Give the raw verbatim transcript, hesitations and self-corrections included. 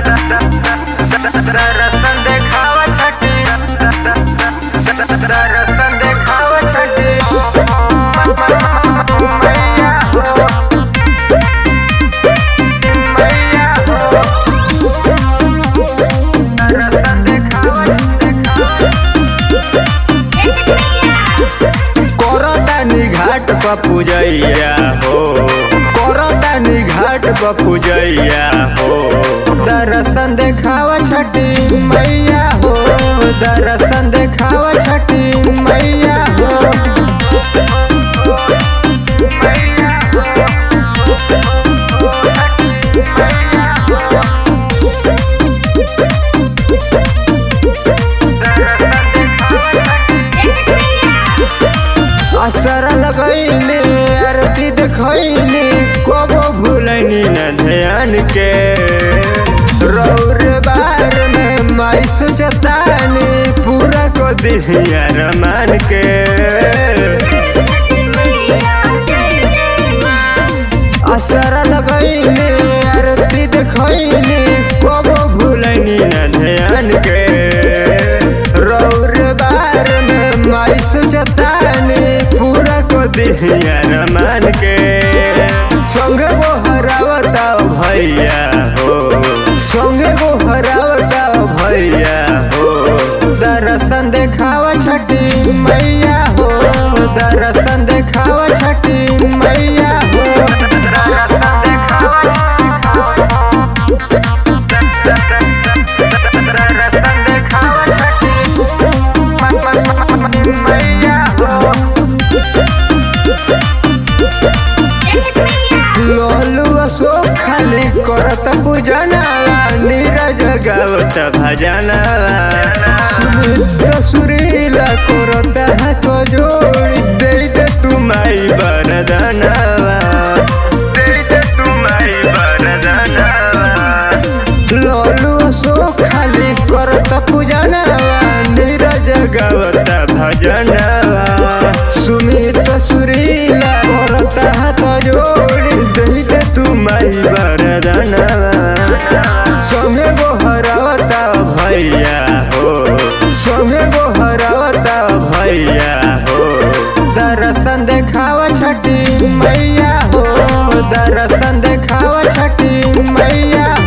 दर्शन देखावा छठी दर्शन देखावा छठी मैया हो मैया हो दर्शन देखावा करतानी घाट पर पूजैया हो करतानी घाट पर पूजैया हो दर्शन देखावा छठी मैया हो दर्शन देखावा छठी मैया हो मैया असर लगैनी आरती देखैनी कबो भूलैनी न ध्यान के रौर बार में माई सोचतानी पूरा को दिहिया रमान के असर लगैनी आरती देखैनी कबो भूलैनी न ध्यान के रौर बार में माई सोचतानी पूरा को दिहिया रमान के संग वो हरावता भैया हो संग वो हरावता भैया हो दर्शन देखावा छठी मैया हो दर्शन देखावा छठी मैया हो दर्शन देखावा दर्शन देखावा छठी मैया हो लोलू अशोक खाली करत पूजनावा नीरज गावत भजनावा सुमित सुरीला करत हाथ जोड़ी दे दे तू माई वरदानावा दे दे तू माई वरदानावा लोलू अशोक खाली करत पूजनावा नीरज गावत भजनावा सुमित सुरीला करत हाथ जोड़ी दे दे तू माई वरदानावा संगे वो हरावता भैया हो संगे वो हरावता भैया हो दर्शन देखावा छठी मैया हो दर्शन देखावा छठी मैया